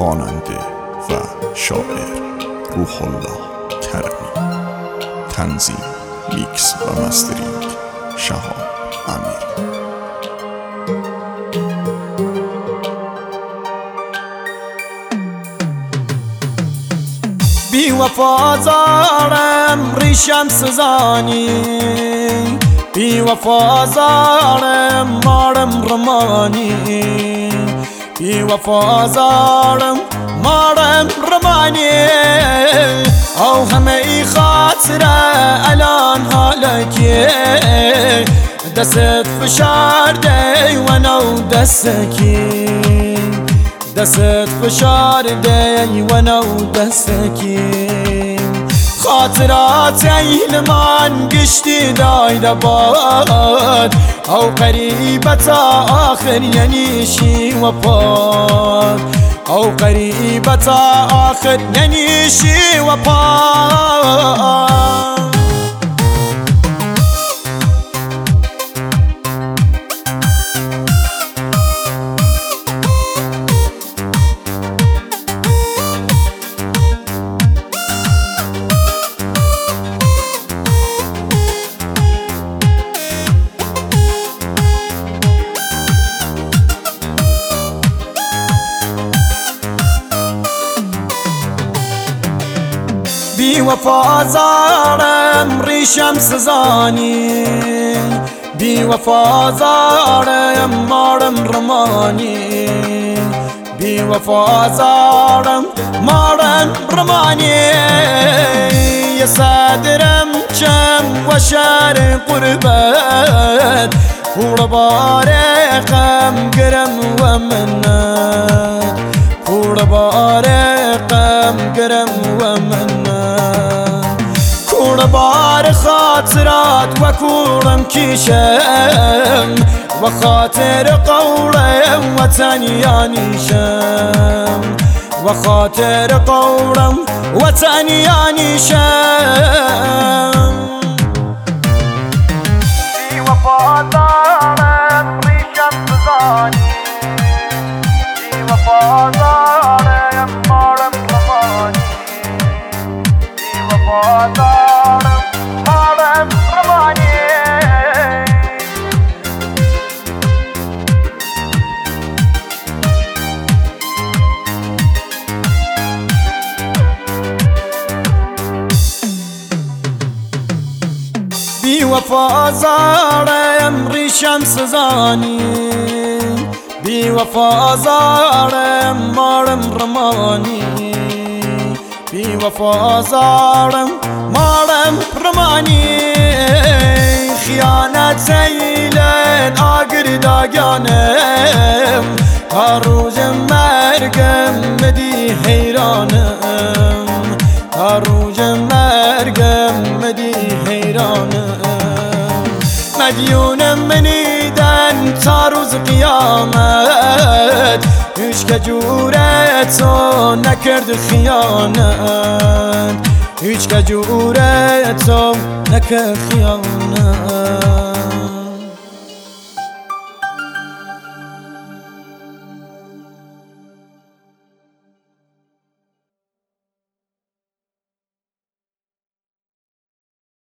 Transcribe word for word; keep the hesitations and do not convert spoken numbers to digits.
خواننده و شاعر روح الله کرمی. تنظیم، میکس و مسترینگ شهاب امیر. بی وفازارم ریشم سزانی، بی وفازارم مارم رمانی، بی وفازارم مارم رمانی. او همه ای خاطره الان حالکی، دست فشارده و نو دستکی، دست فشارده و نو دستکی. خاطرات ایلمان گشتی دایده باد، او قریبت آخر ینیشی و پاد، او قریبت آخر ینیشی و پاد. بی وفازارم ریشم سزانی، بی وفازارم مارم رمانی، بی وفازارم مارم رمانی. یه صدرم چم و شهر قربت، قربار غم گرم و منت، قربار غم گرم و منت. بار خاطرات و کورم کیشم، و خاطر قولم وطن یانیشم، و خاطر قولم وطن یانیشم. بی وفادارم ریشم سزانی، بی وفادارم مارم رمانی، بی وفادارم بی وفازارم ریشم سزانی، بی وفازارم مارم رمانی، بی وفازارم مارم رمانی. خیانت ایلن آگر داگانم، تا روز مرگم مدی حیرانم، تا روز مرگم مدی حیرانم. مدیونم منیدن تا روز قیامت، هیچ که جورتو نکرد خیانت، هیچ که جورتو نکرد خیانت.